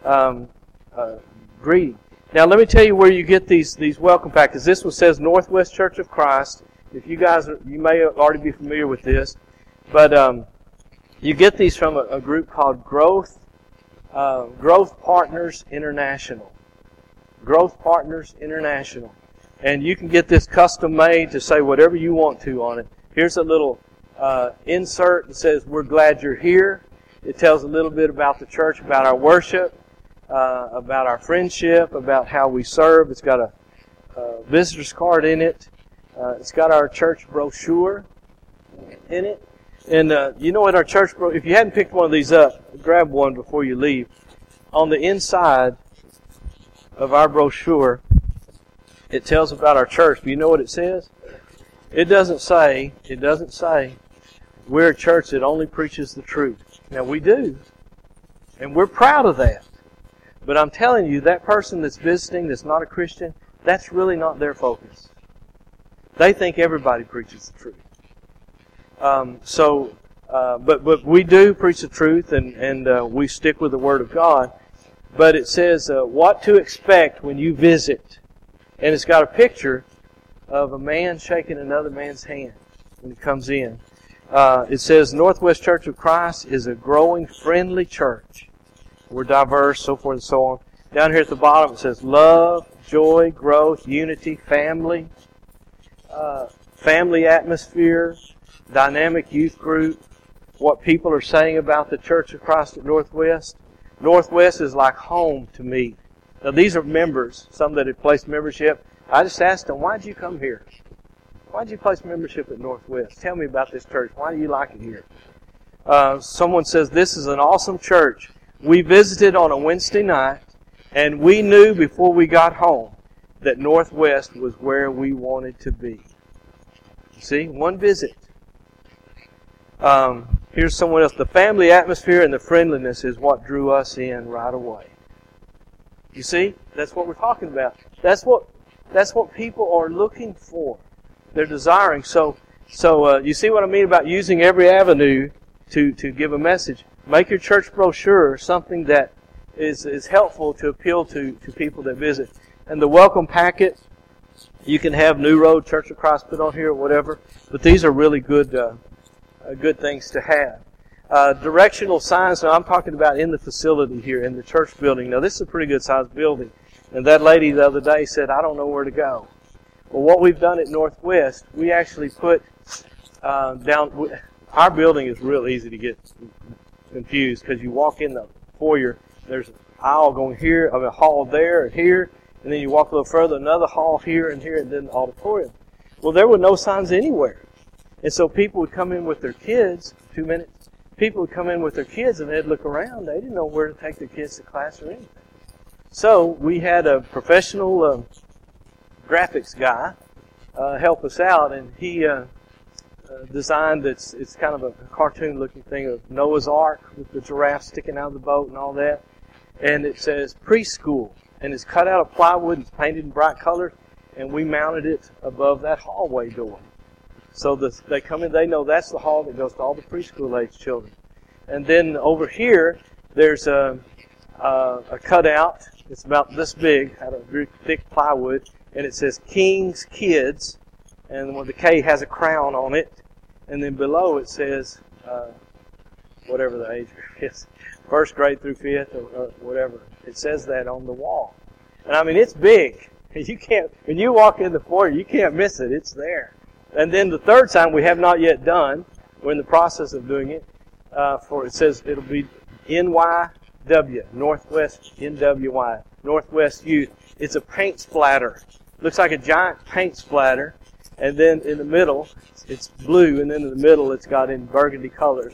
greeting. Now let me tell you where you get these welcome packets. This one says Northwest Church of Christ. If you guys, you may already be familiar with this, but you get these from a group called Growth Partners International. Growth Partners International. And you can get this custom made to say whatever you want to on it. Here's a little insert that says, "We're glad you're here." It tells a little bit about the church, about our worship. about our friendship, about how we serve. It's got a visitor's card in it. It's got our church brochure in it. And you know what our church brochure, if you hadn't picked one of these up, grab one before you leave. On the inside of our brochure, it tells about our church. But you know what it says? It doesn't say, we're a church that only preaches the truth. Now we do. And we're proud of that. But I'm telling you, that person that's visiting that's not a Christian, that's really not their focus. They think everybody preaches the truth. But we do preach the truth, and we stick with the Word of God. But it says what to expect when you visit. And it's got a picture of a man shaking another man's hand when he comes in. It says, Northwest Church of Christ is a growing, friendly church. We're diverse, so forth and so on. Down here at the bottom it says love, joy, growth, unity, family, family atmosphere, dynamic youth group, what people are saying about the Church of Christ at Northwest. Northwest is like home to me. Now these are members, some that have placed membership. I just asked them, why did you come here? Why did you place membership at Northwest? Tell me about this church. Why do you like it here? Someone says, this is an awesome church. We visited on a Wednesday night, and we knew before we got home that Northwest was where we wanted to be. You see, one visit. Here's someone else. The family atmosphere and the friendliness is what drew us in right away. You see, that's what we're talking about. That's what people are looking for. They're desiring. So you see what I mean about using every avenue to give a message. Make your church brochure something that is helpful to appeal to people that visit. And the welcome packet, you can have New Road Church of Christ put on here or whatever. But these are really good things to have. Directional signs. Now I'm talking about in the facility here, in the church building. Now this is a pretty good sized building. And that lady the other day said, I don't know where to go. Well, what we've done at Northwest, we actually put down. Our building is real easy to get confused because you walk in the foyer, there's an aisle going here, a hall there and here, and then you walk a little further, another hall here and here, and then the auditorium. Well, there were no signs anywhere. And so people would come in with their kids, 2 minutes, people would come in with their kids and they'd look around. They didn't know where to take their kids to class or anything. So we had a professional graphics guy help us out, and he designed it's kind of a cartoon-looking thing of Noah's Ark with the giraffe sticking out of the boat and all that. And it says preschool, and it's cut out of plywood and it's painted in bright colors, and we mounted it above that hallway door. So they come in, they know that's the hall that goes to all the preschool-age children. And then over here, there's a cutout. It's about this big, out of very thick plywood, and it says King's Kids, and the K has a crown on it, and then below it says whatever the age group is, 1st grade through 5th or whatever. It says that on the wall. And I mean, it's big. You can't, when you walk in the foyer, you can't miss it. It's there. And then the third sign we have not yet done. We're in the process of doing it. It says it'll be NYW, Northwest NWY, Northwest Youth. It's a paint splatter. Looks like a giant paint splatter. And then in the middle, it's blue. And then in the middle, it's got in burgundy colors,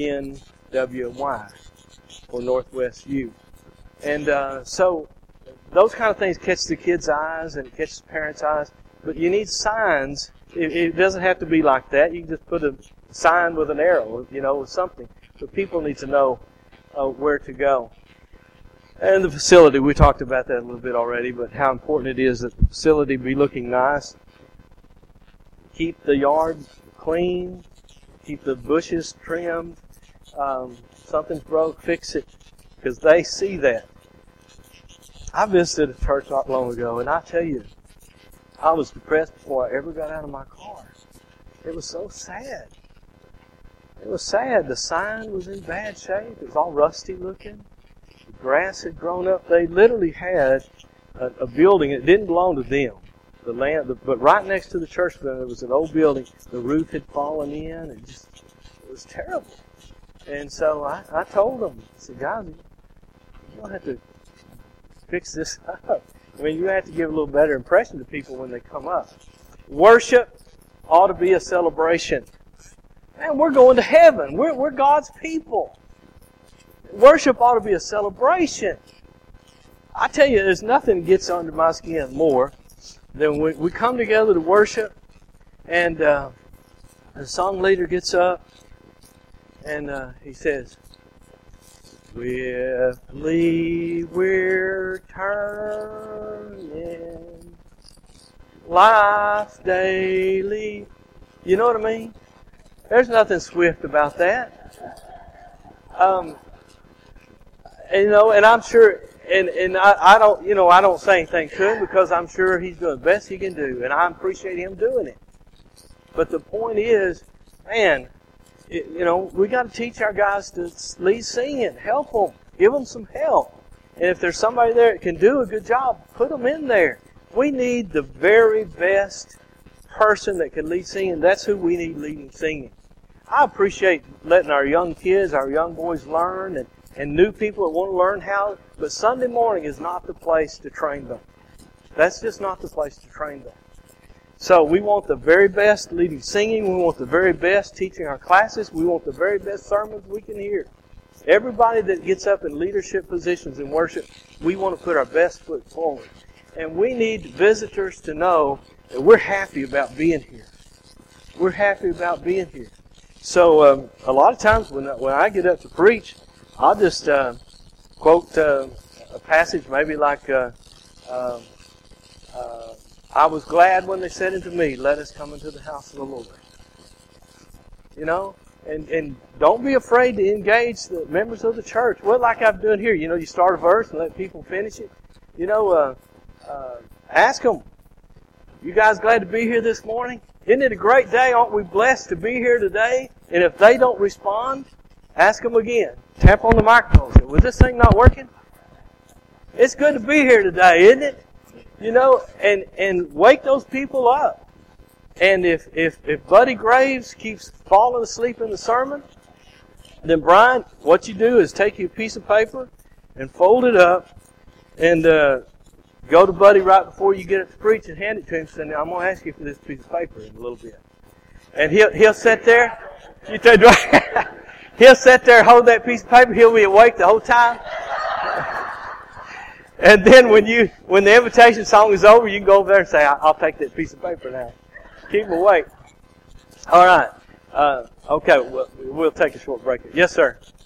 NWY, for Northwest Youth. And so those kind of things catch the kids' eyes and it catches the parents' eyes. But you need signs. It doesn't have to be like that. You can just put a sign with an arrow, or something. But people need to know where to go. And the facility, we talked about that a little bit already, but how important it is that the facility be looking nice. Keep the yard clean. Keep the bushes trimmed. Something's broke, fix it. Because they see that. I visited a church not long ago, and I tell you, I was depressed before I ever got out of my car. It was so sad. It was sad. The sign was in bad shape. It was all rusty looking. The grass had grown up. They literally had a building. It didn't belong to them. The land, but right next to the church building, there was an old building. The roof had fallen in. It was terrible. And so I told them, I said, guys, you don't have to fix this up. I mean, you have to give a little better impression to people when they come up. Worship ought to be a celebration. Man, we're going to heaven. We're God's people. Worship ought to be a celebration. I tell you, there's nothing that gets under my skin more than when we come together to worship, and the song leader gets up, and he says, "Swiftly we're turning, life's daily." You know what I mean? There's nothing swift about that. And I'm sure, and I don't say anything to him because I'm sure he's doing the best he can do, and I appreciate him doing it. But the point is, man, we got to teach our guys to lead singing, help them, give them some help. And if there's somebody there that can do a good job, put them in there. We need the very best person that can lead singing. That's who we need leading singing. I appreciate letting our young kids, our young boys learn, and new people that want to learn how, but Sunday morning is not the place to train them. That's just not the place to train them. So we want the very best leading singing. We want the very best teaching our classes. We want the very best sermons we can hear. Everybody that gets up in leadership positions in worship, we want to put our best foot forward. And we need visitors to know that we're happy about being here. We're happy about being here. So a lot of times when I get up to preach, I'll just quote a passage maybe like, "I was glad when they said unto me, let us come into the house of the Lord." And don't be afraid to engage the members of the church. Well, like I'm doing here, you start a verse and let people finish it. Ask them, "You guys glad to be here this morning? Isn't it a great day? Aren't we blessed to be here today?" And if they don't respond, ask them again. Tap on the microphone. Say, "Was this thing not working? It's good to be here today, isn't it?" And wake those people up. And if Buddy Graves keeps falling asleep in the sermon, then Brian, what you do is take your piece of paper and fold it up and go to Buddy right before you get up to preach and hand it to him and say, "Now, I'm going to ask you for this piece of paper in a little bit." And he'll sit there. He'll sit there, hold that piece of paper. He'll be awake the whole time. And then when the invitation song is over, you can go over there and say, "I'll take that piece of paper now." Keep them awake. All right. Okay, we'll take a short break. Yes, sir.